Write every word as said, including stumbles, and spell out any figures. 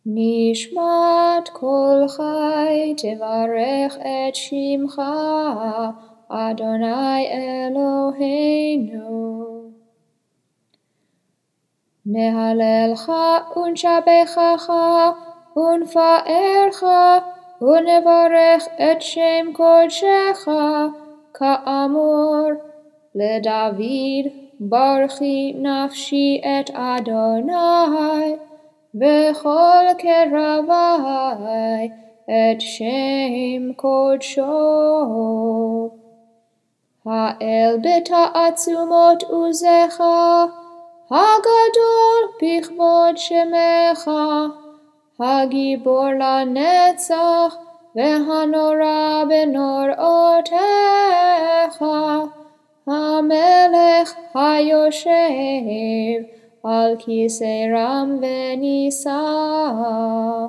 נשמת כל חי תברך את שמך, אדוני אלוהינו. נהללך ונשבחך ונפארך ונברך את שם קודשך, כאמור לדוד ברכי נפשי את אדוני, וכל קרבי את שם קודשו. האל בתעצומות עוזך, הגדול בכבוד שמך, הגיבור לנצח והנורא בנוראותיך, המלך היושב על כיסא רם ונישא.